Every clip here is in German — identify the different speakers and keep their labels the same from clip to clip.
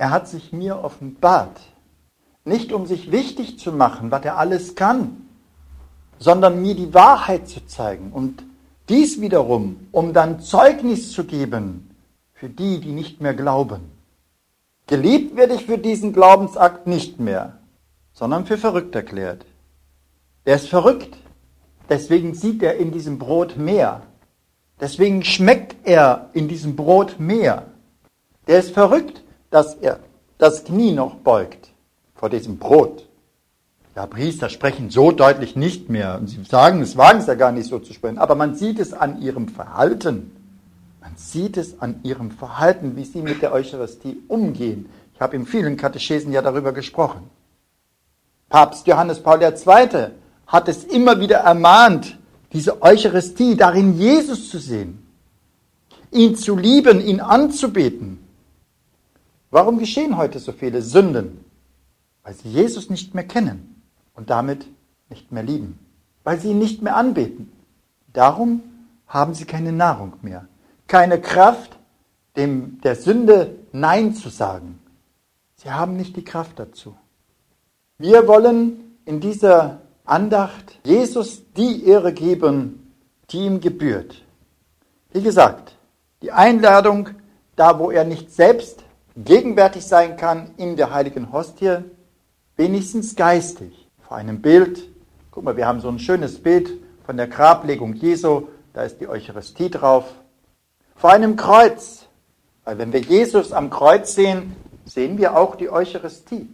Speaker 1: Er hat sich mir offenbart. Nicht um sich wichtig zu machen, was er alles kann, sondern mir die Wahrheit zu zeigen. Und dies wiederum, um dann Zeugnis zu geben für die, die nicht mehr glauben. Geliebt werde ich für diesen Glaubensakt nicht mehr, sondern für verrückt erklärt. Der ist verrückt, deswegen sieht er in diesem Brot mehr. Deswegen schmeckt er in diesem Brot mehr. Der ist verrückt, dass er das Knie noch beugt vor diesem Brot. Ja, Priester sprechen so deutlich nicht mehr. Und sie wagen es ja gar nicht so zu sprechen. Aber man sieht es an ihrem Verhalten. Man sieht es an ihrem Verhalten, wie sie mit der Eucharistie umgehen. Ich habe in vielen Katechesen ja darüber gesprochen. Papst Johannes Paul II. Hat es immer wieder ermahnt, diese Eucharistie, darin Jesus zu sehen, ihn zu lieben, ihn anzubeten. Warum geschehen heute so viele Sünden? Weil sie Jesus nicht mehr kennen und damit nicht mehr lieben, weil sie ihn nicht mehr anbeten. Darum haben sie keine Nahrung mehr, keine Kraft, der Sünde Nein zu sagen. Sie haben nicht die Kraft dazu. Wir wollen in dieser Andacht Jesus die Ehre geben, die ihm gebührt. Wie gesagt, die Einladung, da wo er nicht selbst gegenwärtig sein kann in der heiligen Hostie, wenigstens geistig, vor einem Bild. Guck mal, wir haben so ein schönes Bild von der Grablegung Jesu, da ist die Eucharistie drauf. Vor einem Kreuz, weil wenn wir Jesus am Kreuz sehen, sehen wir auch die Eucharistie.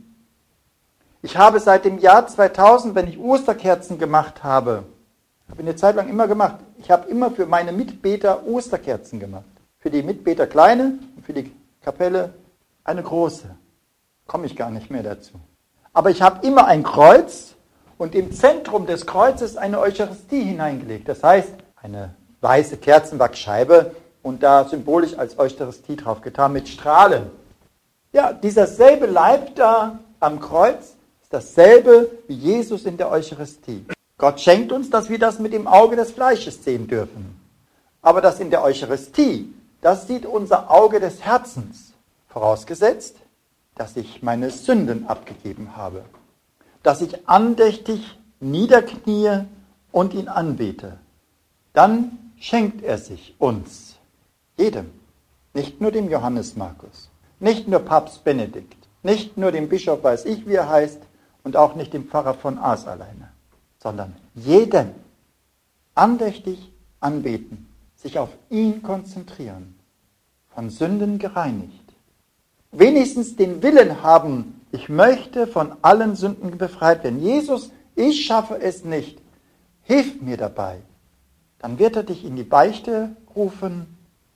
Speaker 1: Ich habe seit dem Jahr 2000, wenn ich Osterkerzen gemacht habe eine Zeit lang immer gemacht, ich habe immer für meine Mitbeter Osterkerzen gemacht. Für die Mitbeter kleine und für die Kapelle eine große. Komme ich gar nicht mehr dazu. Aber ich habe immer ein Kreuz und im Zentrum des Kreuzes eine Eucharistie hineingelegt. Das heißt, eine weiße Kerzenwachsscheibe und da symbolisch als Eucharistie drauf getan mit Strahlen. Ja, dieser selbe Leib da am Kreuz ist dasselbe wie Jesus in der Eucharistie. Gott schenkt uns, dass wir das mit dem Auge des Fleisches sehen dürfen. Aber das in der Eucharistie, das sieht unser Auge des Herzens. Vorausgesetzt, dass ich meine Sünden abgegeben habe. Dass ich andächtig niederknie und ihn anbete. Dann schenkt er sich uns, jedem, nicht nur dem Johannes Markus, nicht nur Papst Benedikt, nicht nur dem Bischof, weiß ich, wie er heißt, und auch nicht dem Pfarrer von Ars alleine, sondern jedem andächtig anbeten, sich auf ihn konzentrieren, von Sünden gereinigt. Wenigstens den Willen haben, ich möchte von allen Sünden befreit werden. Jesus, ich schaffe es nicht, hilf mir dabei. Dann wird er dich in die Beichte rufen,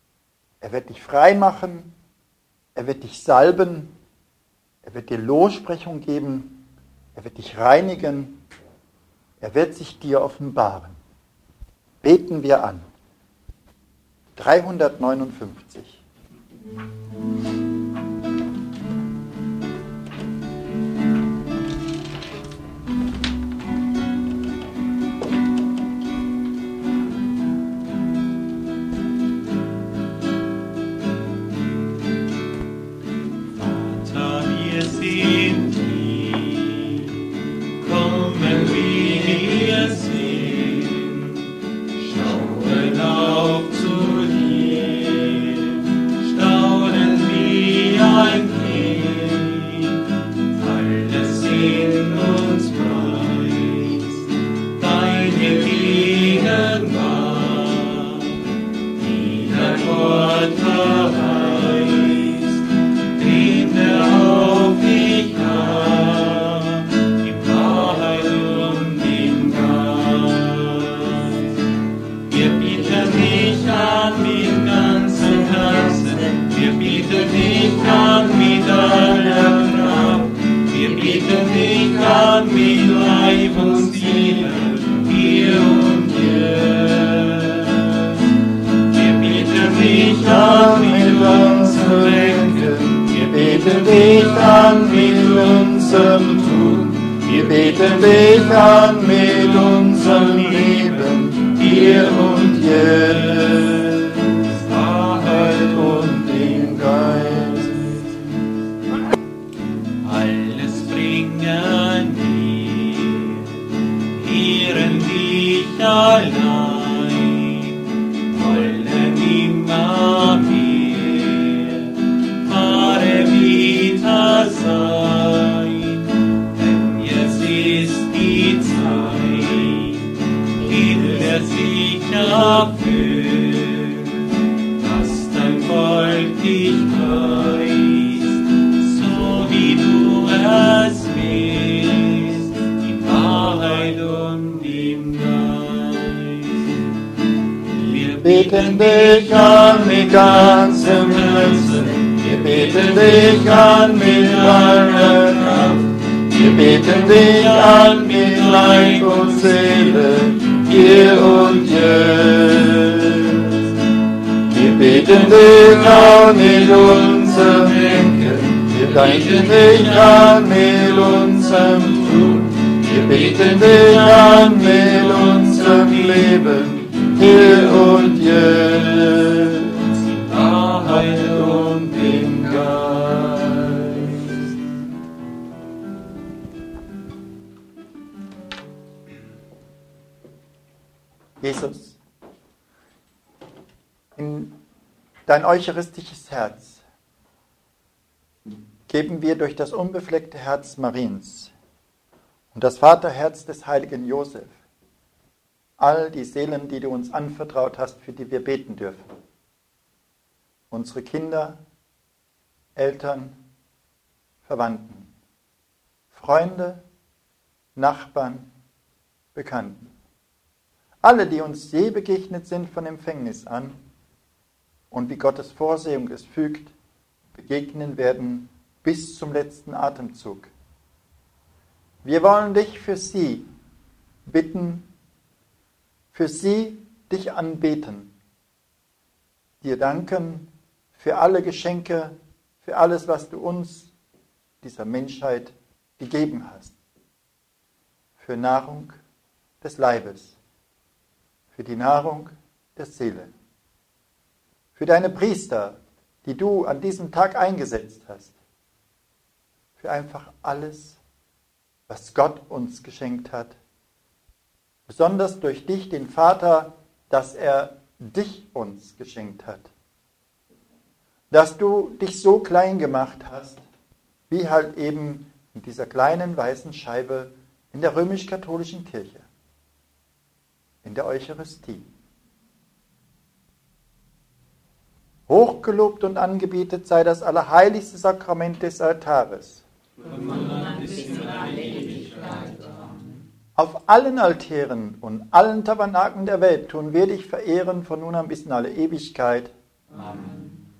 Speaker 1: er wird dich frei machen, er wird dich salben, er wird dir Lossprechung geben, er wird dich reinigen, er wird sich dir offenbaren. Beten wir an. 359. beten dich an mit ganzem Herzen, wir beten dich an mit aller Kraft, wir beten dich an mit Leib und Seele, hier und jetzt. Wir beten dich an mit unserem Denken, wir beten dich an mit unserem Tun, wir beten dich an mit unserem Leben, hier und jetzt, in Wahrheit und im Geist. Jesus, in dein eucharistisches Herz geben wir durch das unbefleckte Herz Mariens und das Vaterherz des heiligen Josef all die Seelen, die du uns anvertraut hast, für die wir beten dürfen. Unsere Kinder, Eltern, Verwandten, Freunde, Nachbarn, Bekannten. Alle, die uns je begegnet sind von Empfängnis an und wie Gottes Vorsehung es fügt, begegnen werden bis zum letzten Atemzug. Wir wollen dich für sie bitten, für sie dich anbeten, dir danken für alle Geschenke, für alles, was du uns, dieser Menschheit, gegeben hast, für Nahrung des Leibes, für die Nahrung der Seele, für deine Priester, die du an diesem Tag eingesetzt hast, für einfach alles, was Gott uns geschenkt hat, besonders durch dich, den Vater, dass er dich uns geschenkt hat, dass du dich so klein gemacht hast, wie halt eben in dieser kleinen weißen Scheibe in der römisch-katholischen Kirche, in der Eucharistie. Hochgelobt und angebetet sei das allerheiligste Sakrament des Altares.
Speaker 2: Von nun an bis in alle Ewigkeit.
Speaker 1: Auf allen Altären und allen Tabernaklen der Welt tun wir dich verehren, von nun an bis in alle Ewigkeit.
Speaker 2: Amen.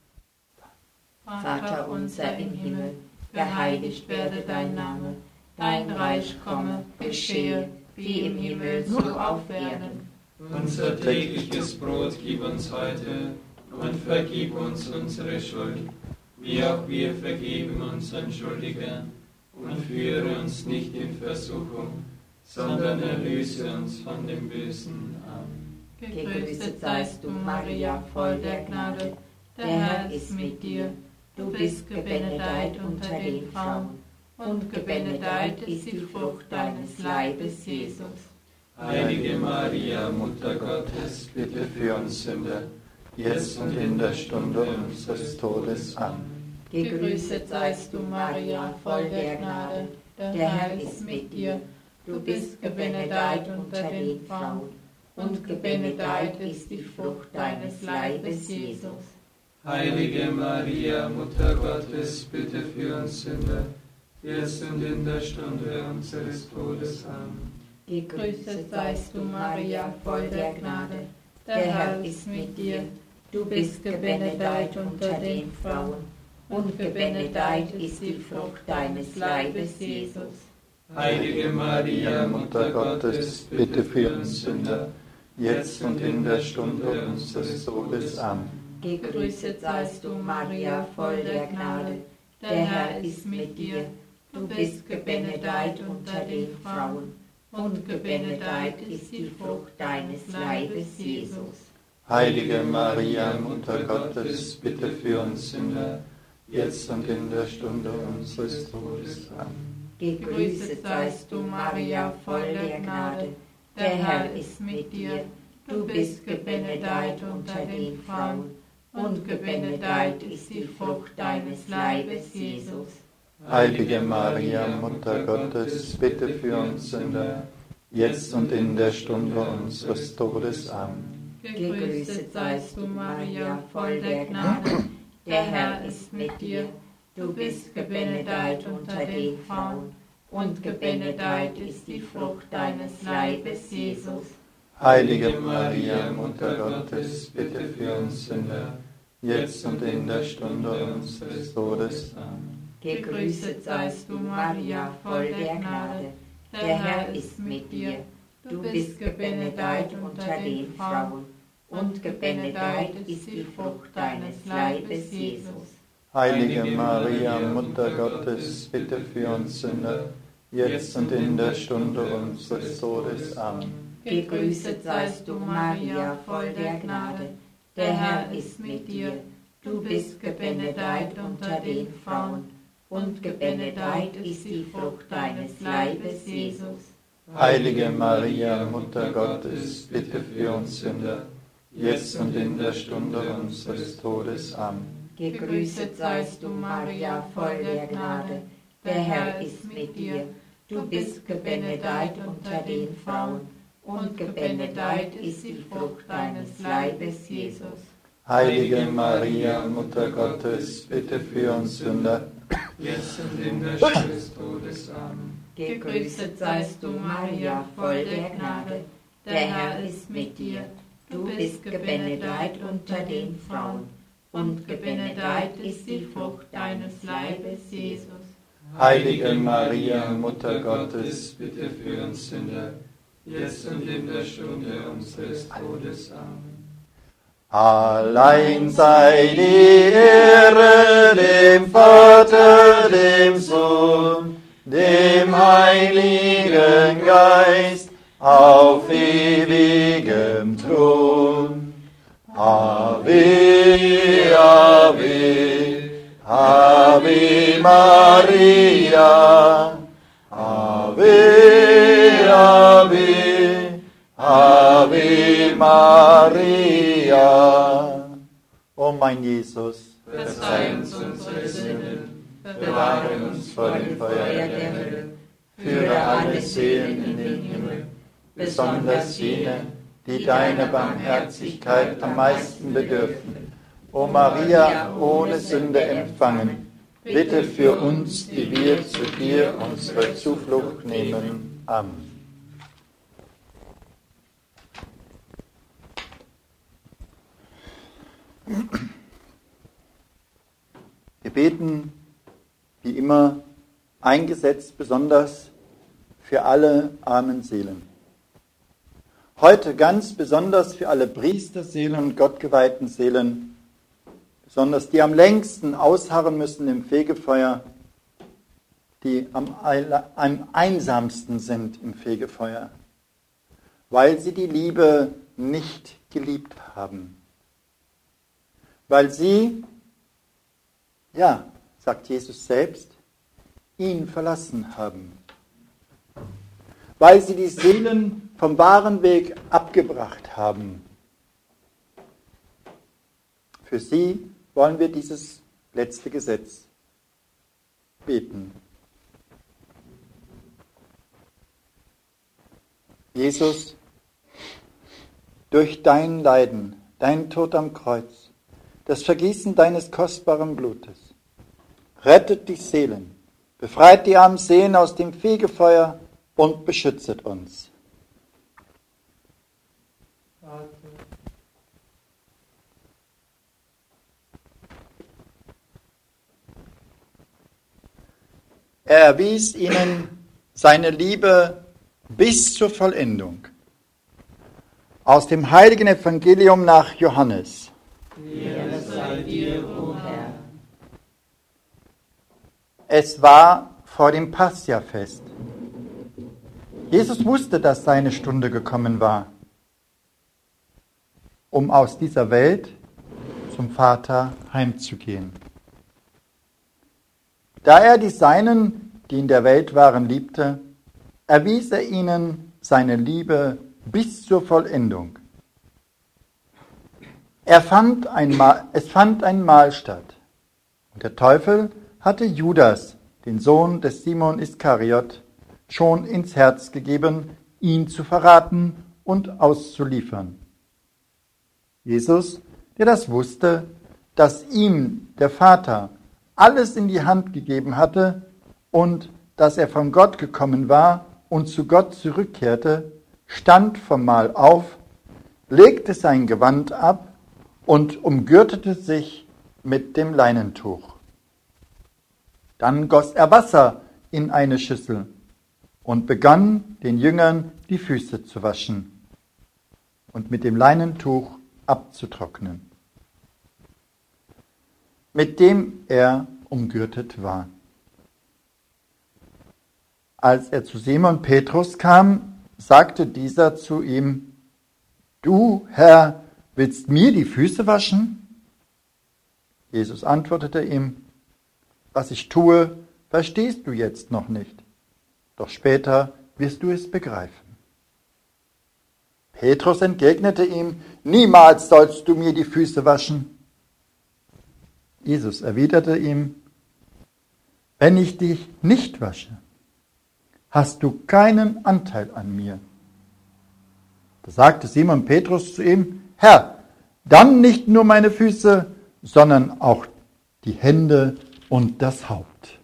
Speaker 2: Vater unser im Himmel, geheiligt werde dein Name, dein Reich komme, geschehe, wie im Himmel, so auf Erden.
Speaker 3: Unser tägliches Brot gib uns heute und vergib uns unsere Schuld, wie auch wir vergeben unseren Schuldigern. Und führe uns nicht in Versuchung, sondern erlöse uns von dem Bösen. Amen.
Speaker 2: Gegrüßet seist du, Maria, voll der Gnade, der Herr ist mit dir. Du bist gebenedeit unter den Frauen, und gebenedeit ist die Frucht deines Leibes, Jesus.
Speaker 3: Heilige Maria, Mutter Gottes, bitte für uns Sünder, jetzt und in der Stunde unseres Todes. Amen.
Speaker 2: Gegrüßet seist du, Maria, voll der Gnade, der Herr ist mit dir. Du bist gebenedeit unter den Frauen, und gebenedeit ist die Frucht deines Leibes, Jesus.
Speaker 3: Heilige Maria, Mutter Gottes, bitte für uns Sünder, jetzt und in der Stunde unseres Todes. Amen.
Speaker 2: Gegrüßet seist du, Maria, voll der Gnade, der Herr ist mit dir. Du bist gebenedeit unter den Frauen, und gebenedeit ist die Frucht deines Leibes, Jesus.
Speaker 3: Heilige Maria, Mutter Gottes, bitte für uns Sünder, jetzt und in der Stunde unseres Todes. Amen.
Speaker 2: Gegrüßet seist du, Maria, voll der Gnade, der Herr ist mit dir. Du bist gebenedeit unter den Frauen, und gebenedeit ist die Frucht deines Leibes, Jesus.
Speaker 3: Heilige Maria, Mutter Gottes, bitte für uns Sünder, jetzt und in der Stunde unseres Todes. Amen.
Speaker 2: Gegrüßet seist du, Maria, voll der Gnade, der Herr ist mit dir. Du bist gebenedeit unter den Frauen, und gebenedeit ist die Frucht deines Leibes, Jesus.
Speaker 3: Heilige Maria, Mutter Gottes, bitte für uns Sünder, jetzt und in der Stunde unseres Todes. Amen.
Speaker 2: Gegrüßet seist du, Maria, voll der Gnade, der Herr ist mit dir. Du bist gebenedeit unter den Frauen, und gebenedeit ist die Frucht deines Leibes, Jesus.
Speaker 1: Heilige Maria, Mutter Gottes, bitte für uns Sünder, jetzt und in der Stunde unseres Todes. Amen.
Speaker 2: Gegrüßet seist du, Maria, voll der Gnade. Der Herr ist mit dir. Du bist gebenedeit unter den Frauen, und gebenedeit ist die Frucht deines Leibes, Jesus.
Speaker 1: Heilige Maria, Mutter Gottes, bitte für uns Sünder, jetzt und in der Stunde unseres Todes. Amen.
Speaker 2: Gegrüßet seist du, Maria, voll der Gnade. Der Herr ist mit dir. Du bist gebenedeit unter den Frauen, und gebenedeit ist die Frucht deines Leibes, Jesus.
Speaker 1: Heilige Maria, Mutter Gottes, bitte für uns Sünder, jetzt und in der Stunde unseres Todes. Amen.
Speaker 2: Gegrüßet seist du, Maria, voll der Gnade. Der Herr ist mit dir. Du bist gebenedeit unter den Frauen, und gebenedeit ist die Frucht deines Leibes, Jesus.
Speaker 1: Heilige Maria, Mutter Gottes, bitte für uns Sünder,
Speaker 3: jetzt und in der Stunde des Todes. Amen.
Speaker 2: Gegrüßet seist du, Maria, voll der Gnade. Der Herr ist mit dir. Du bist gebenedeit unter den Frauen, und gebenedeit ist die Frucht deines Leibes, Jesus.
Speaker 1: Heilige Maria, Mutter Gottes,
Speaker 3: bitte für uns Sünder, jetzt und in der Stunde unseres Todes. Amen.
Speaker 1: allein sei die Ehre dem Vater, dem Sohn, dem Heiligen Geist, auf ewigem Thron. Ave, Ave, Ave Maria, Ave, Ave, Ave Maria. O mein Jesus,
Speaker 3: verzeih uns unsere Sünden, bewahre uns vor dem Feuer der Hölle, führe alle Seelen in den Himmel, besonders jene, die deiner Barmherzigkeit am meisten bedürfen.
Speaker 1: O Maria, ohne Sünde empfangen, bitte für uns, die wir zu dir unsere Zuflucht nehmen. Amen. Wir beten, wie immer, eingesetzt besonders für alle armen Seelen. Heute ganz besonders für alle Priesterseelen und gottgeweihten Seelen, besonders die am längsten ausharren müssen im Fegefeuer, die am einsamsten sind im Fegefeuer, weil sie die Liebe nicht geliebt haben. Weil sie, ja, sagt Jesus selbst, ihn verlassen haben. Weil sie die Seelen vom wahren Weg abgebracht haben. Für sie wollen wir dieses letzte Gesetz beten. Jesus, durch dein Leiden, dein Tod am Kreuz, das Vergießen deines kostbaren Blutes, rettet die Seelen, befreit die armen Seelen aus dem Fegefeuer und beschützet uns. Er erwies ihnen seine Liebe bis zur Vollendung. Aus dem heiligen Evangelium nach Johannes.
Speaker 2: Ehre sei dir, o Herr.
Speaker 1: Es war vor dem Passiafest. Jesus wusste, dass seine Stunde gekommen war, um aus dieser Welt zum Vater heimzugehen. Da er die Seinen, die in der Welt waren, liebte, erwies er ihnen seine Liebe bis zur Vollendung. Es fand ein Mahl statt. Und der Teufel hatte Judas, den Sohn des Simon Iskariot, schon ins Herz gegeben, ihn zu verraten und auszuliefern. Jesus, der das wusste, dass ihm der Vater alles in die Hand gegeben hatte und dass er von Gott gekommen war und zu Gott zurückkehrte, stand vom Mahl auf, legte sein Gewand ab und umgürtete sich mit dem Leinentuch. Dann goss er Wasser in eine Schüssel und begann den Jüngern die Füße zu waschen und mit dem Leinentuch abzutrocknen, mit dem er umgürtet war. Als er zu Simon Petrus kam, sagte dieser zu ihm: Du, Herr, willst mir die Füße waschen? Jesus antwortete ihm: Was ich tue, verstehst du jetzt noch nicht, doch später wirst du es begreifen. Petrus entgegnete ihm: Niemals sollst du mir die Füße waschen. Jesus erwiderte ihm: Wenn ich dich nicht wasche, hast du keinen Anteil an mir. Da sagte Simon Petrus zu ihm: Herr, dann nicht nur meine Füße, sondern auch die Hände und das Haupt.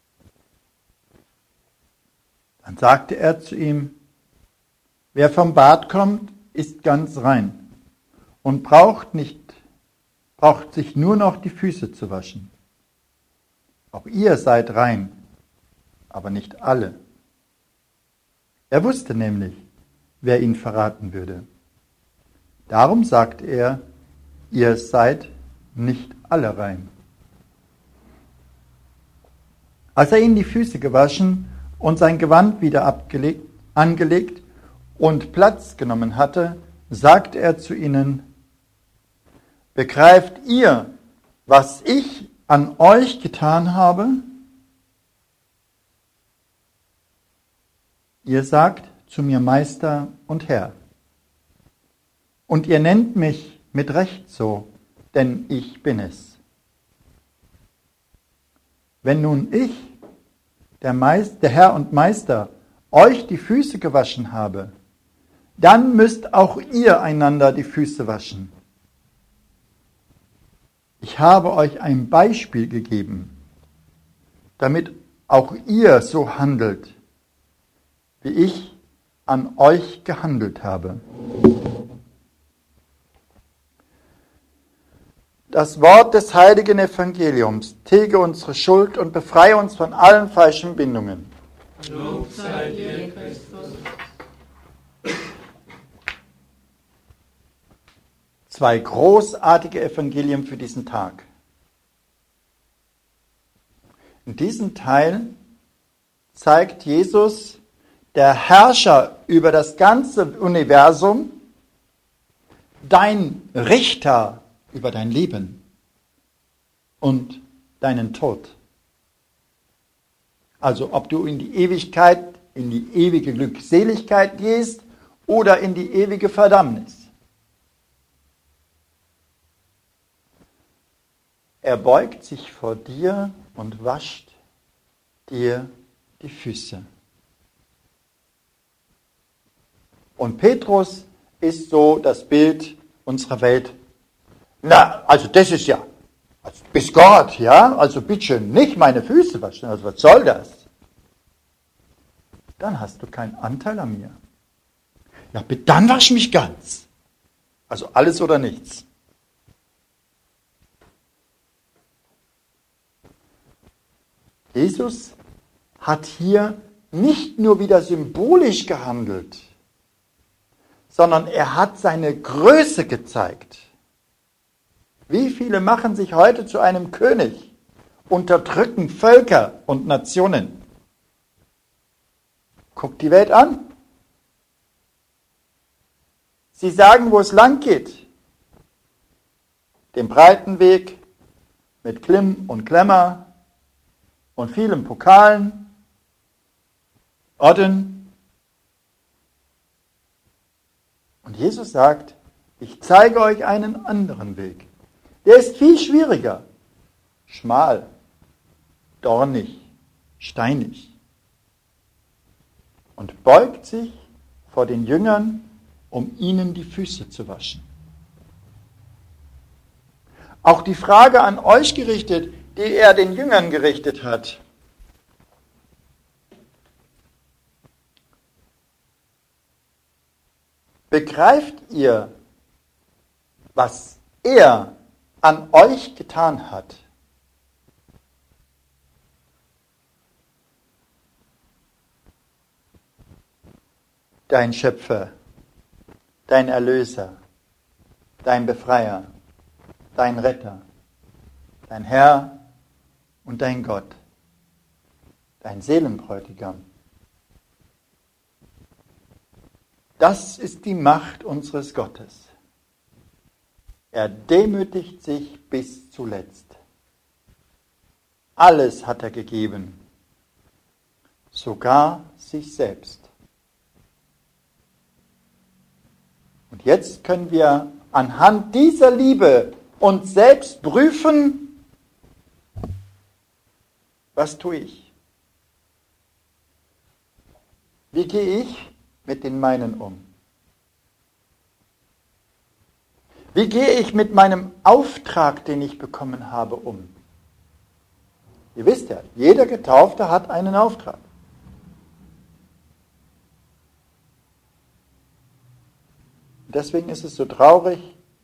Speaker 1: Dann sagte er zu ihm: Wer vom Bad kommt, ist ganz rein und braucht sich nur noch die Füße zu waschen. Auch ihr seid rein, aber nicht alle. Er wusste nämlich, wer ihn verraten würde. Darum sagt er: Ihr seid nicht alle rein. Als er ihnen die Füße gewaschen und sein Gewand wieder angelegt und Platz genommen hatte, sagte er zu ihnen: Begreift ihr, was ich an euch getan habe? Ihr sagt zu mir Meister und Herr. Und ihr nennt mich mit Recht so, denn ich bin es. Wenn nun ich, der Herr und Meister, euch die Füße gewaschen habe, dann müsst auch ihr einander die Füße waschen. Ich habe euch ein Beispiel gegeben, damit auch ihr so handelt, wie ich an euch gehandelt habe. Das Wort des heiligen Evangeliums tilge unsere Schuld und befreie uns von allen falschen Bindungen.
Speaker 3: Lob sei dir, Christus.
Speaker 1: 2 großartige Evangelien für diesen Tag. In diesem Teil zeigt Jesus, der Herrscher über das ganze Universum, dein Richter über dein Leben und deinen Tod. Also ob du in die Ewigkeit, in die ewige Glückseligkeit gehst oder in die ewige Verdammnis. Er beugt sich vor dir und wascht dir die Füße. Und Petrus ist so das Bild unserer Welt. Na, also das ist ja, also bis Gott, ja, also bitte nicht meine Füße waschen, also was soll das? Dann hast du keinen Anteil an mir. Ja, bitte, dann wasch mich ganz. Also alles oder nichts. Jesus hat hier nicht nur wieder symbolisch gehandelt, sondern er hat seine Größe gezeigt. Wie viele machen sich heute zu einem König, unterdrücken Völker und Nationen? Guckt die Welt an. Sie sagen, wo es lang geht. Den breiten Weg mit Klimm und Klemmer und vielen Pokalen, Orden. Und Jesus sagt, ich zeige euch einen anderen Weg. Der ist viel schwieriger, schmal, dornig, steinig. Und beugt sich vor den Jüngern, um ihnen die Füße zu waschen. Auch die Frage an euch gerichtet, die er den Jüngern gerichtet hat. Begreift ihr, was er an euch getan hat? Dein Schöpfer, dein Erlöser, dein Befreier, dein Retter, dein Herr und dein Gott, dein Seelenbräutigam. Das ist die Macht unseres Gottes. Er demütigt sich bis zuletzt. Alles hat er gegeben, sogar sich selbst. Und jetzt können wir anhand dieser Liebe uns selbst prüfen, was tue ich? Wie gehe ich mit den meinen um? Wie gehe ich mit meinem Auftrag, den ich bekommen habe, um? Ihr wisst ja, jeder Getaufte hat einen Auftrag. Deswegen ist es so traurig,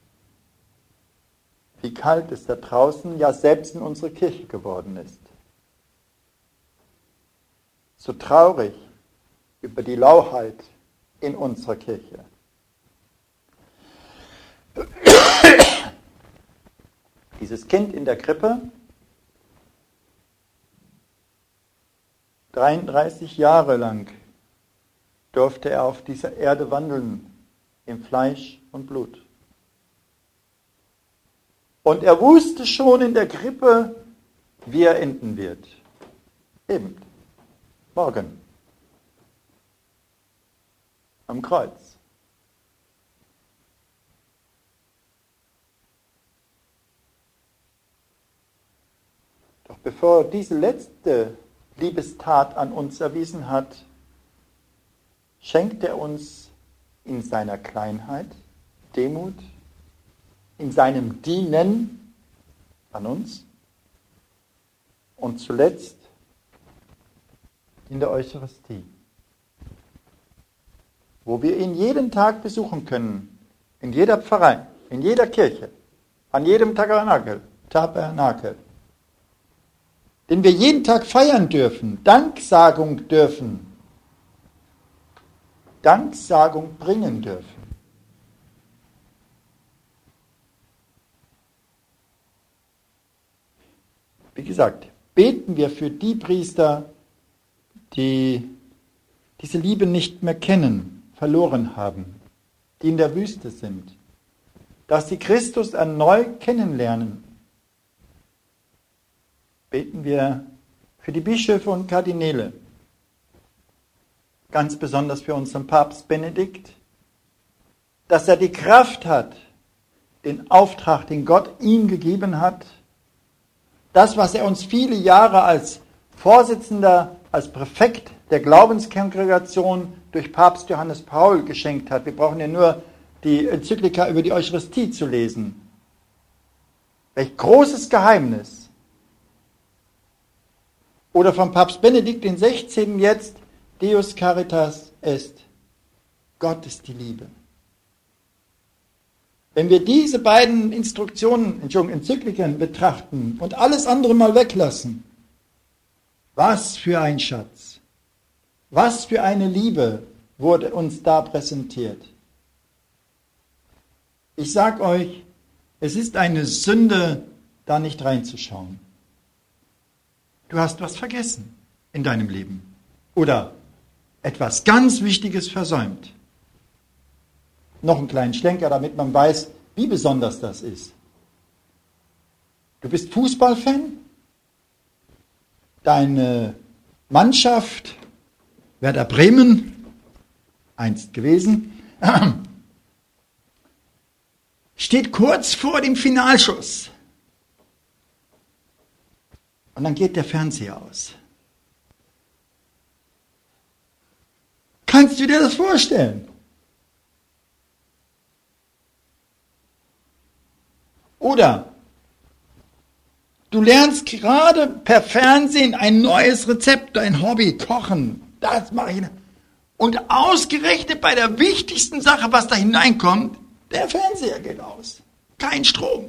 Speaker 1: wie kalt es da draußen, ja selbst in unserer Kirche geworden ist. So traurig über die Lauheit in unserer Kirche. Dieses Kind in der Krippe, 33 Jahre lang durfte er auf dieser Erde wandeln, im Fleisch und Blut. Und er wusste schon in der Krippe, wie er enden wird. Eben, morgen, am Kreuz. Doch bevor er diese letzte Liebestat an uns erwiesen hat, schenkt er uns in seiner Kleinheit Demut, in seinem Dienen an uns und zuletzt in der Eucharistie, wo wir ihn jeden Tag besuchen können, in jeder Pfarrei, in jeder Kirche, an jedem Tabernakel, den wir jeden Tag feiern dürfen, Danksagung dürfen, Danksagung bringen dürfen. Wie gesagt, beten wir für die Priester, die diese Liebe nicht mehr kennen, verloren haben, die in der Wüste sind, dass sie Christus erneut kennenlernen. Beten wir für die Bischöfe und Kardinäle, ganz besonders für unseren Papst Benedikt, dass er die Kraft hat, den Auftrag, den Gott ihm gegeben hat, das, was er uns viele Jahre als Vorsitzender, als Präfekt der Glaubenskongregation durch Papst Johannes Paul geschenkt hat. Wir brauchen ja nur die Enzyklika über die Eucharistie zu lesen. Welch großes Geheimnis. Oder vom Papst Benedikt den 16. jetzt, Deus Caritas est. Gott ist die Liebe. Wenn wir diese beiden Enzykliken betrachten und alles andere mal weglassen, was für ein Schatz, was für eine Liebe wurde uns da präsentiert. Ich sage euch, es ist eine Sünde, da nicht reinzuschauen. Du hast was vergessen in deinem Leben oder etwas ganz Wichtiges versäumt. Noch einen kleinen Schlenker, damit man weiß, wie besonders das ist. Du bist Fußballfan? Deine Mannschaft, Werder Bremen, einst gewesen, steht kurz vor dem Finalschuss. Und dann geht der Fernseher aus. Kannst du dir das vorstellen? Oder du lernst gerade per Fernsehen ein neues Rezept, ein Hobby, Kochen. Das mache ich. Und ausgerechnet bei der wichtigsten Sache, was da hineinkommt, der Fernseher geht aus. Kein Strom.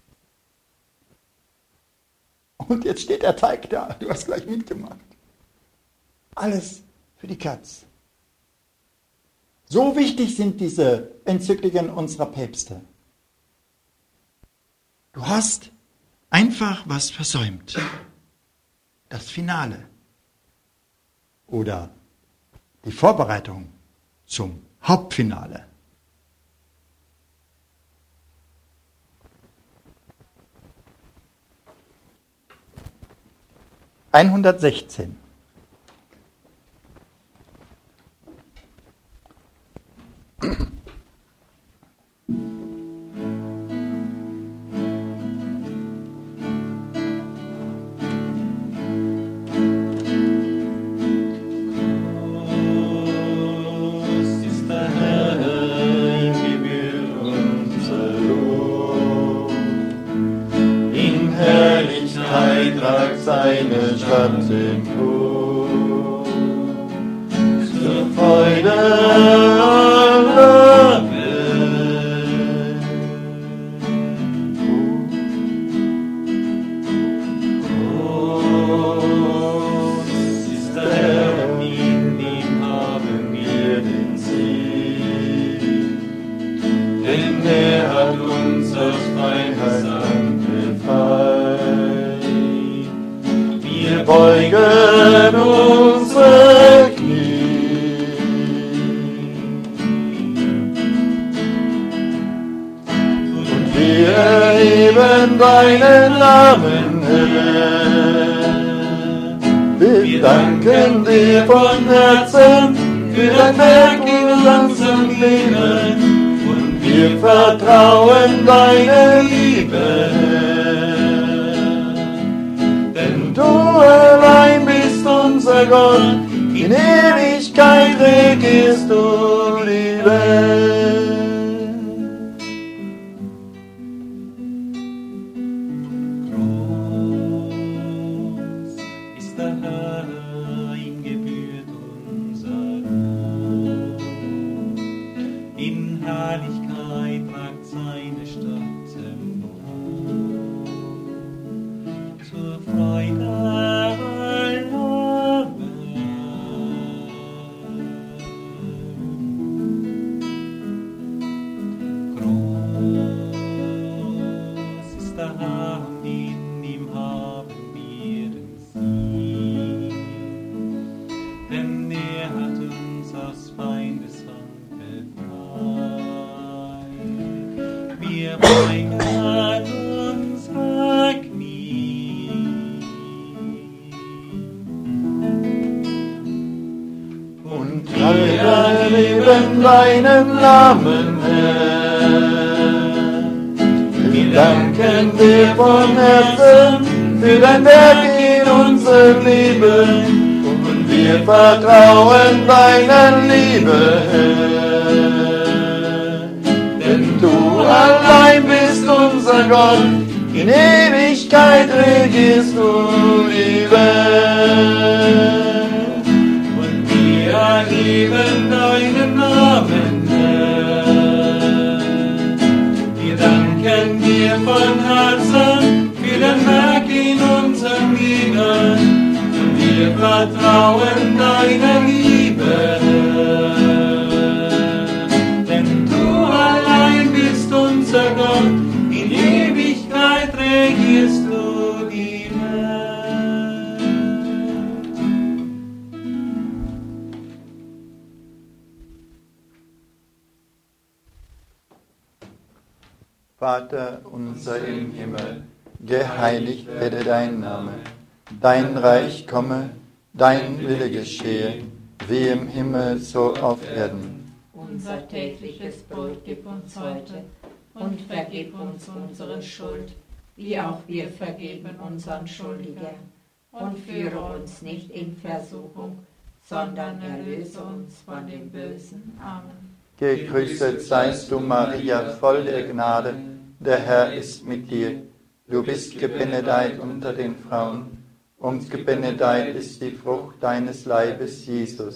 Speaker 1: Und jetzt steht der Teig da. Du hast gleich mitgemacht. Alles für die Katz. So wichtig sind diese Enzykliken unserer Päpste. Du hast einfach was versäumt. Das Finale. Oder die Vorbereitung zum Hauptfinale. Einhundertsechzehn.
Speaker 4: Seine Stadt empor, zur Freude aller Welt. Groß ist der Herr, in ihm haben wir den Sieg, denn er hat uns aus Feindes Hand befreit. Wir beugen unsere Knie und wir erheben deinen Namen, Herr. Wir danken dir von Herzen für dein Werk in unserem Leben und wir vertrauen deiner Liebe, Du allein bist unser Gott, in Ewigkeit regierst du die Welt. Groß ist der Herr, ihm gebührt unser Lob. In Herrlichkeit ragt seine Stadt empor, zur Freude aller Welt. Groß ist der Herr, in ihm haben wir den Sieg, denn er hat uns aus Feindes Hand befreit. Wir beugen unsere Knie und wir erheben deinen Namen, Herr. Wir danken dir von Herzen für dein Werk in unserem Leben und wir vertrauen deiner Liebe, Herr. Denn du allein bist unser Gott, in Ewigkeit regierst du die Welt. Und wir erheben deinen Namen, Herr. Wir danken dir von Herzen für dein Werk in unserem Leben und wir vertrauen deiner Liebe, denn du allein bist unser Gott, in Ewigkeit regierst du die Welt.
Speaker 1: Vater unser im Himmel, geheiligt werde dein Name. Dein Reich komme, dein Wille geschehe, wie im Himmel so auf Erden.
Speaker 2: Unser tägliches Brot gib uns heute und vergib uns unsere Schuld, wie auch wir vergeben unseren Schuldigern. Und führe uns nicht in Versuchung, sondern erlöse uns von dem Bösen. Amen.
Speaker 1: Gegrüßet seist du, Maria, voll der Gnade, der Herr ist mit dir. Du bist gebenedeit unter den Frauen, und gebenedeit ist die Frucht deines Leibes, Jesus.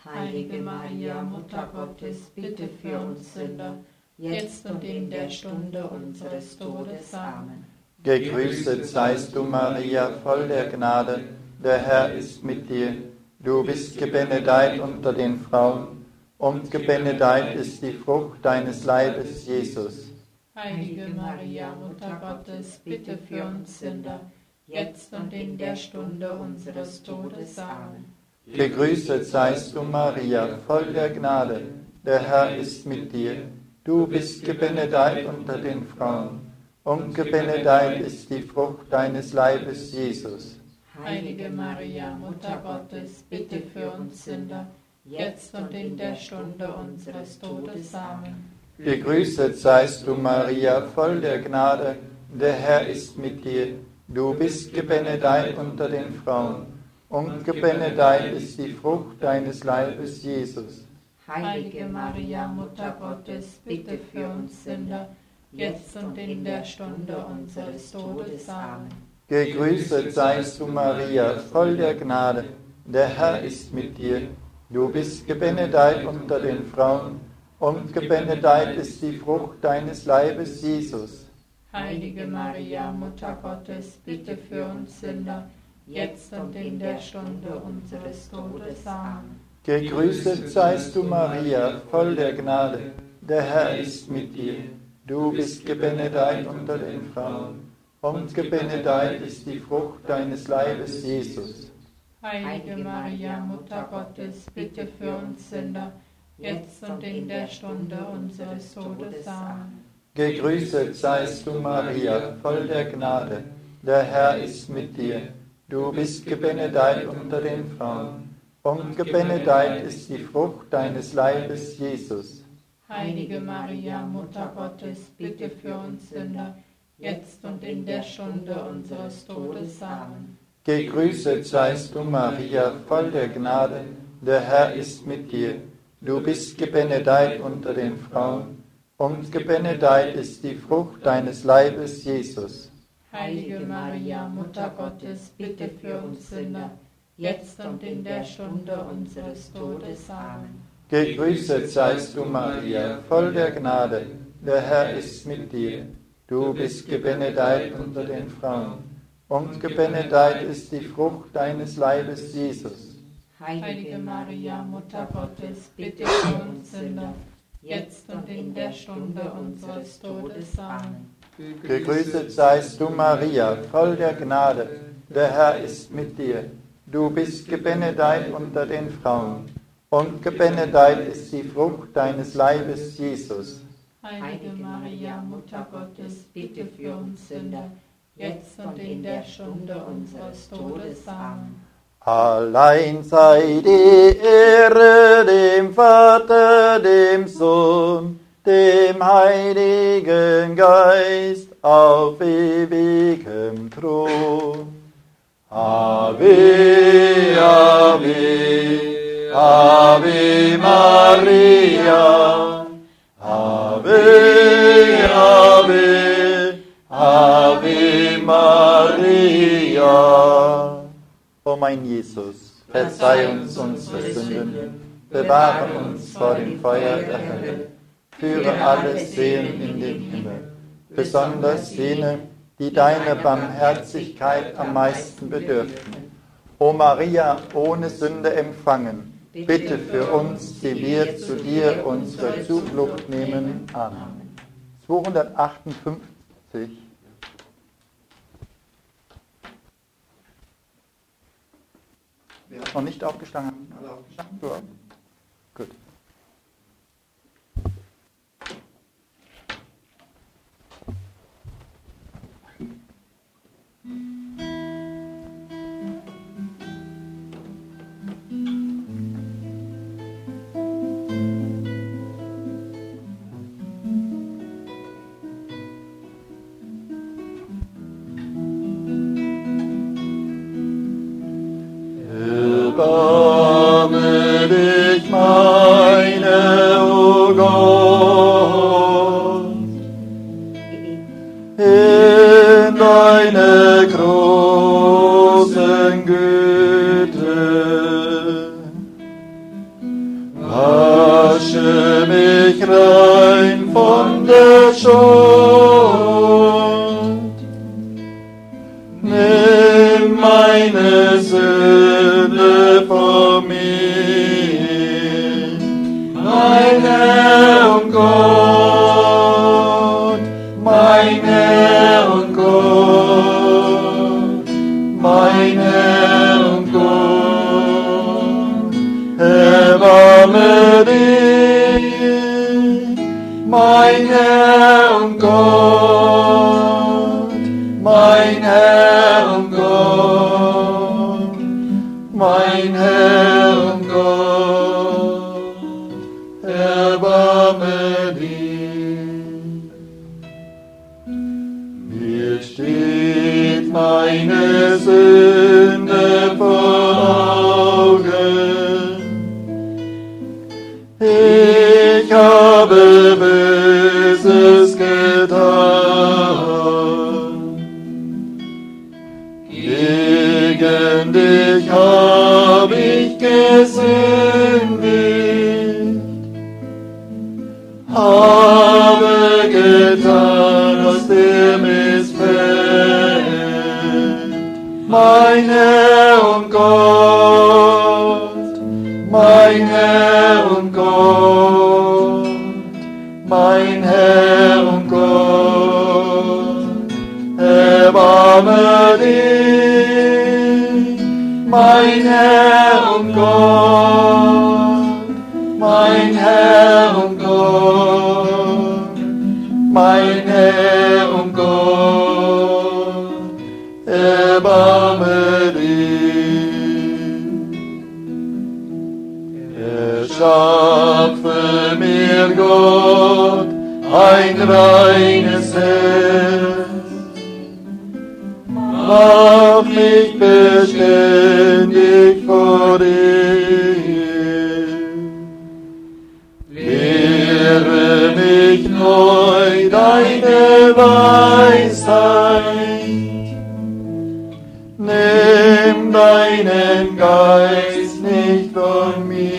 Speaker 2: Heilige Maria, Mutter Gottes, bitte für uns Sünder, jetzt und in der Stunde unseres Todes. Amen.
Speaker 1: Gegrüßet seist du, Maria, voll der Gnade, der Herr ist mit dir. Du bist gebenedeit unter den Frauen, und gebenedeit ist die Frucht deines Leibes, Jesus.
Speaker 2: Heilige Maria, Mutter Gottes, bitte für uns Sünder, jetzt und in der Stunde unseres Todes. Amen.
Speaker 1: Gegrüßet seist du, Maria, voll der Gnade, der Herr ist mit dir. Du bist gebenedeit unter den Frauen, und gebenedeit ist die Frucht deines Leibes, Jesus.
Speaker 2: Heilige Maria, Mutter Gottes, bitte für uns Sünder, jetzt und in der Stunde unseres Todes. Amen.
Speaker 1: Gegrüßet seist du, Maria, voll der Gnade, der Herr ist mit dir. Du bist gebenedeit unter den Frauen, und gebenedeit ist die Frucht deines Leibes, Jesus.
Speaker 2: Heilige Maria, Mutter Gottes, bitte für uns Sünder, jetzt und in der Stunde unseres Todes. Amen.
Speaker 1: Gegrüßet seist du, Maria, voll der Gnade, der Herr ist mit dir. Du bist gebenedeit unter den Frauen, und gebenedeit ist die Frucht deines Leibes, Jesus.
Speaker 2: Heilige Maria, Mutter Gottes, bitte für uns Sünder, jetzt und in der Stunde unseres Todes. Amen.
Speaker 1: Gegrüßet seist du, Maria, voll der Gnade, der Herr ist mit dir. Du bist gebenedeit unter den Frauen, und gebenedeit ist die Frucht deines Leibes, Jesus.
Speaker 2: Heilige Maria, Mutter Gottes, bitte für uns Sünder, jetzt und in der Stunde unseres Todes. Amen.
Speaker 1: Gegrüßet seist du, Maria, voll der Gnade, der Herr ist mit dir. Du bist gebenedeit unter den Frauen, und gebenedeit ist die Frucht deines Leibes, Jesus.
Speaker 2: Heilige Maria, Mutter Gottes, bitte für uns Sünder, jetzt und in der Stunde unseres Todes. Amen.
Speaker 1: Gegrüßet seist du, Maria, voll der Gnade, der Herr ist mit dir. Du bist gebenedeit unter den Frauen, und gebenedeit ist die Frucht deines Leibes, Jesus.
Speaker 2: Heilige Maria, Mutter Gottes, bitte für uns Sünder, jetzt und in der Stunde unseres Todes. Amen.
Speaker 1: Gegrüßet seist du, Maria, voll der Gnade, der Herr ist mit dir. Du bist gebenedeit unter den Frauen, und gebenedeit ist die Frucht deines Leibes, Jesus.
Speaker 2: Heilige Maria, Mutter Gottes, bitte für uns Sünder, jetzt und in der Stunde unseres Todes. Amen.
Speaker 1: Gegrüßet seist du, Maria, voll der Gnade, der Herr ist mit dir. Du bist gebenedeit unter den Frauen, und gebenedeit ist die Frucht deines Leibes, Jesus.
Speaker 2: Heilige Maria, Mutter Gottes, bitte für uns Sünder, jetzt und in der Stunde unseres Todes. Amen.
Speaker 1: Allein sei die Ehre dem Vater, dem Sohn, dem Heiligen Geist auf ewigem Thron. Ave, Ave, Ave Maria, Ave, Ave, Ave Maria. O mein Jesus, verzeih uns unsere Sünden, bewahre uns vor dem Feuer der Hölle, führe alle Seelen in den Himmel, besonders jene, die deiner Barmherzigkeit am meisten bedürfen. O Maria, ohne Sünde empfangen, bitte für uns, die wir zu dir unsere Zuflucht nehmen. Amen. 258. Wer hat noch nicht aufgestanden? Haben alle aufgestanden? Ja. Gut. Erbarme dich meine, o Gott, in deine großen Güte.
Speaker 4: mich rein von der Schuld. Nimm meine Sünde von mir, mein Herr und Gott, mein Herr und Gott, mein Herr und Gott, erbarme dich, mein Herr und Gott, mein Herr und Gott, mein Herr und Gott, erbarme dich. Mir steht meine Sünde vor Augen. Ich habe Böses getan. Gegen dich hab ich gesündigt. Habe getan, was dir missfällt. Mein Herr und Gott, mein Herr und Gott, mein Herr und Gott, erbarme dich, mein Herr und Gott, mein Herr und Gott, mein Herr und Gott, erbarme dich. Erschaffe mir Gott ein reines Herz, mach mich beständig vor dir. Lehre mich neu deine Weisheit, nimm deinen Geist nicht von mir.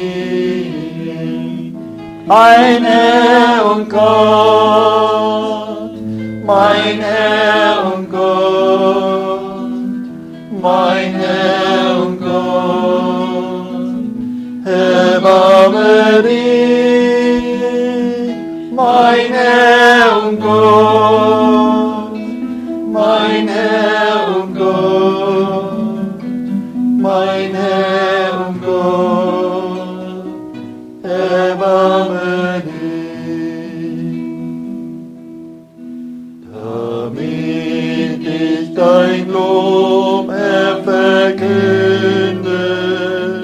Speaker 4: Mein Herr und Gott, mein Herr und Gott, mein Herr und Gott, erbarme dich, mein Herr und Gott, mein Herr und Gott, mein Herr und Gott, erbarme dich. Damit ich dein Lob verkünde,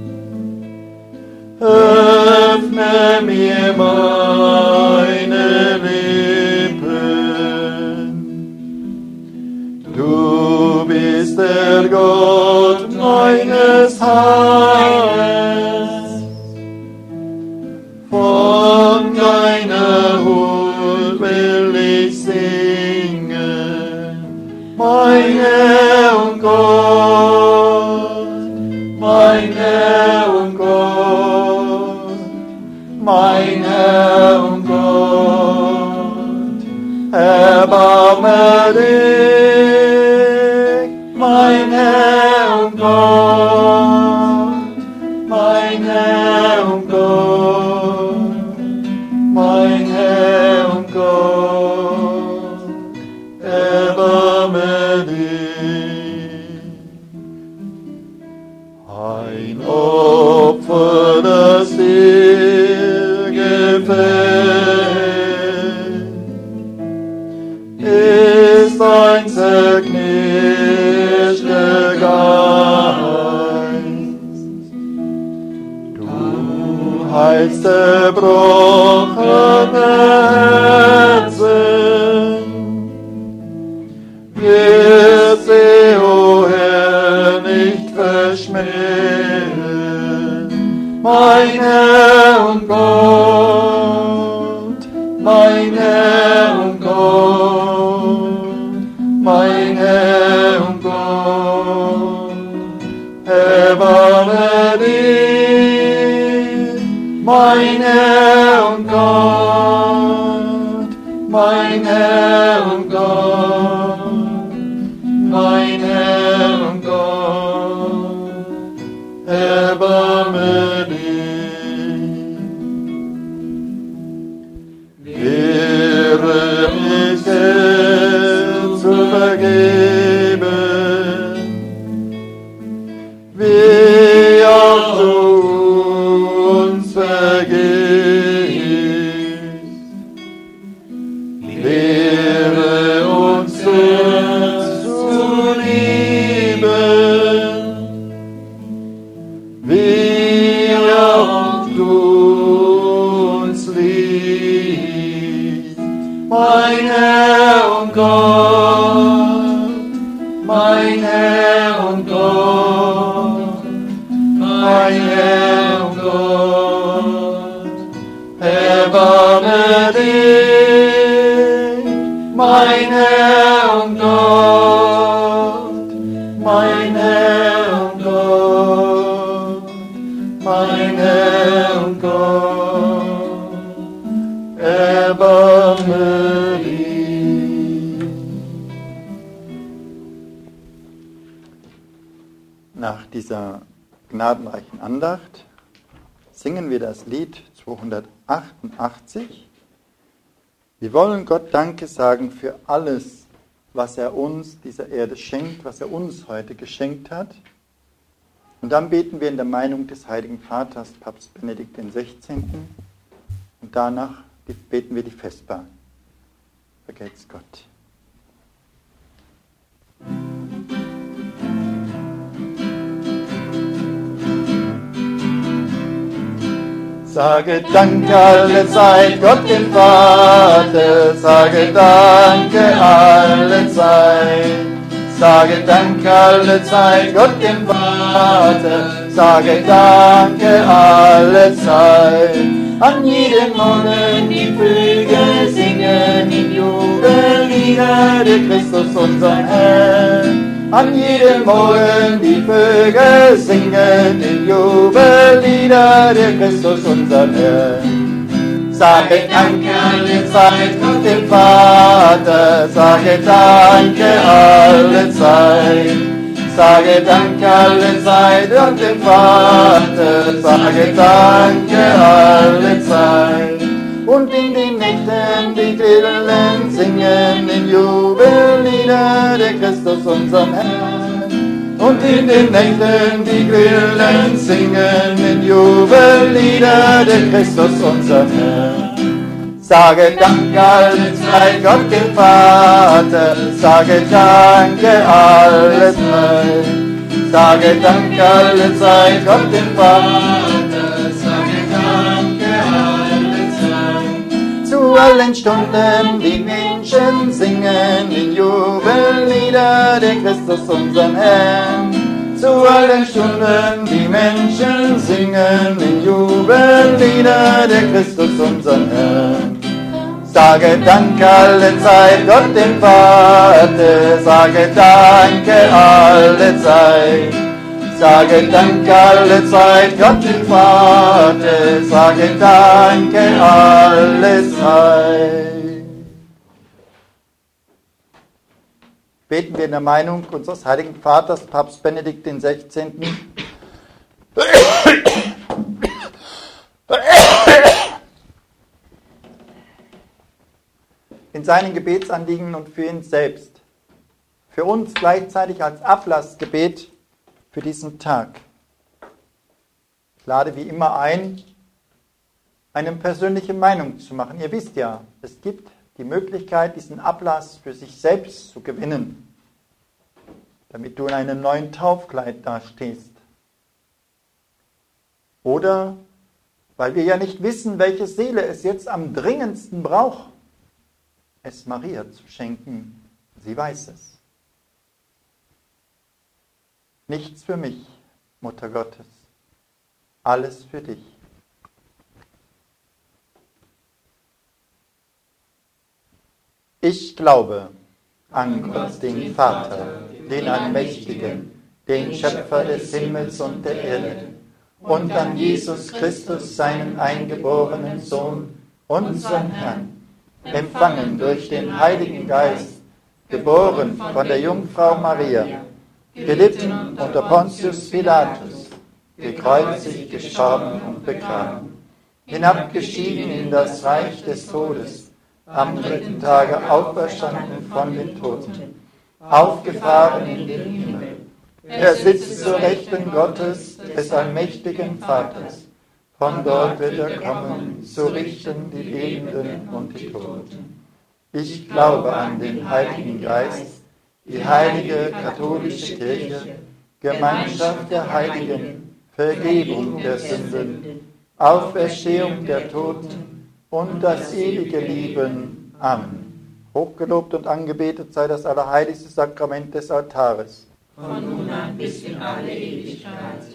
Speaker 4: öffne mir meine Lippen. Du bist der Gott meines Heiles, von deiner Huld will ich singen, mein Herr und Gott, mein Herr und Gott, mein Herr und Gott, erbarme dich, mein Herr und Gott, mein Herr und Gott, mein Herr und Gott, erbarme dich. Ein Opfer, das dir gefällt, ist ein zerknirschter Geist. Du heilst zerbrochene Herzen, wird sie, o Herr, nicht verschmähen. Mein Herr und Gott, mein Herr und Gott, mein Herr und Gott, erbarme dich, mein Herr und Gott, mein Herr und Gott, mein Herr und Gott, erbarme dich. Lehre mich es zu vergeben, wie auch du uns vergibst. Lehre uns zu lieben, wie auch du uns liebst. Mein Herr und Gott, mein Herr und Gott, mein Herr und Gott, erbarme dich, mein Herr und Gott, mein Herr und Gott, mein Herr und Gott, erbarme dich.
Speaker 1: Nach dieser gnadenreichen Andacht singen wir das Lied 288. Wir wollen Gott Danke sagen für alles, was er uns dieser Erde schenkt, was er uns heute geschenkt hat. Und dann beten wir in der Meinung des Heiligen Vaters, Papst Benedikt XVI. Und danach beten wir die Vesper. Vergelt's Gott.
Speaker 4: Sage Dank alle Zeit, Gott dem Vater, sage Danke alle Zeit. Sage Dank alle Zeit, Gott dem Vater, sage Danke alle Zeit. An jedem Morgen die Vögel singen in Jubellieder, der Christus unser Herr. An jedem Morgen die Vögel singen in Jubellieder, der Christus unser Herr. Sage Danke alle Zeit, Gott dem Vater, sage Danke alle Zeit. Sage Danke alle Zeit, Gott dem Vater, sage Danke alle Zeit. Und in den Nächten die Grillen singen in Jubellieder, der Christus unserem Herrn. Und in den Nächten die Grillen singen in Jubellieder, der Christus unserem Herrn. Sage Danke alle Zeit, Gott dem Vater, sage Danke alle Zeit. Sage Danke alle Zeit, Gott dem Vater, sage Danke alle Zeit. Zu allen Stunden die Menschen singen in Jubellieder, der Christus unseren Herrn. Zu allen Stunden die Menschen singen in Jubellieder, der Christus unseren Herrn. Sage Danke alle Zeit, Gott dem Vater, sage Danke alle Zeit. Sage Danke alle Zeit, Gott dem Vater, sage Danke alle Zeit.
Speaker 1: Beten wir in der Meinung unseres Heiligen Vaters, Papst Benedikt XVI. In seinen Gebetsanliegen und für ihn selbst. Für uns gleichzeitig als Ablassgebet für diesen Tag. Ich lade wie immer ein, eine persönliche Meinung zu machen. Ihr wisst ja, es gibt die Möglichkeit, diesen Ablass für sich selbst zu gewinnen, damit du in einem neuen Taufkleid dastehst. Oder weil wir ja nicht wissen, welche Seele es jetzt am dringendsten braucht, es Maria zu schenken. Sie weiß es. Nichts für mich, Mutter Gottes, alles für dich. Ich glaube an Gott, den Vater, den Allmächtigen, den Schöpfer des Himmels und der Erde, und an Jesus Christus, seinen eingeborenen Sohn, unseren Herrn, empfangen durch den Heiligen Geist, geboren von der Jungfrau Maria, gelitten unter Pontius Pilatus, gekreuzigt, gestorben und begraben, hinabgestiegen in das Reich des Todes, am dritten Tage auferstanden von den Toten, aufgefahren in den Himmel. Er sitzt zur Rechten Gottes, des allmächtigen Vaters. Von dort wird er kommen, zu richten die Lebenden und die Toten. Ich glaube an den Heiligen Geist, die heilige katholische Kirche, Gemeinschaft der Heiligen, Vergebung der Sünden, Auferstehung der Toten und das ewige Leben. Amen. Hochgelobt und angebetet sei das allerheiligste Sakrament des Altares.
Speaker 2: Von nun an bis in alle Ewigkeit.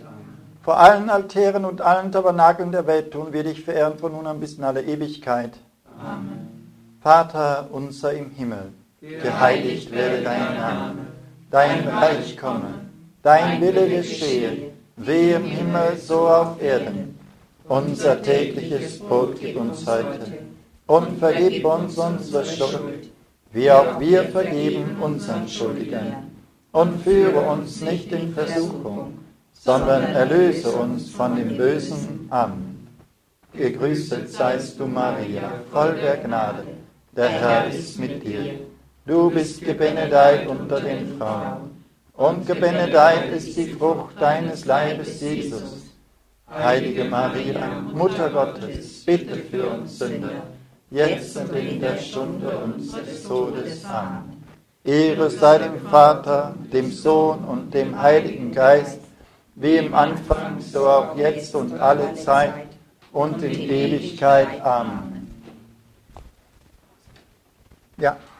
Speaker 1: Vor allen Altären und allen Tabernakeln der Welt tun wir dich verehren von nun an bis in alle Ewigkeit.
Speaker 2: Amen.
Speaker 1: Vater unser im Himmel, geheiligt werde dein Name, dein Reich komme, dein Wille geschehe, wie im Himmel so auf Erden. Unser tägliches Brot gib uns heute und vergib uns unsere Schuld, wie auch wir vergeben unseren Schuldigern. Und führe uns nicht in Versuchung, sondern erlöse uns von dem Bösen. Amen. Gegrüßet seist du, Maria, voll der Gnade. Der Herr ist mit dir. Du bist gebenedeit unter den Frauen, und gebenedeit ist die Frucht deines Leibes, Jesus. Heilige Maria, Mutter Gottes, bitte für uns Sünder, jetzt und in der Stunde unseres Todes. Amen. Ehre sei dem Vater, dem Sohn und dem Heiligen Geist, wie im Anfang, so auch jetzt und alle Zeit und in Ewigkeit. Amen. Ja.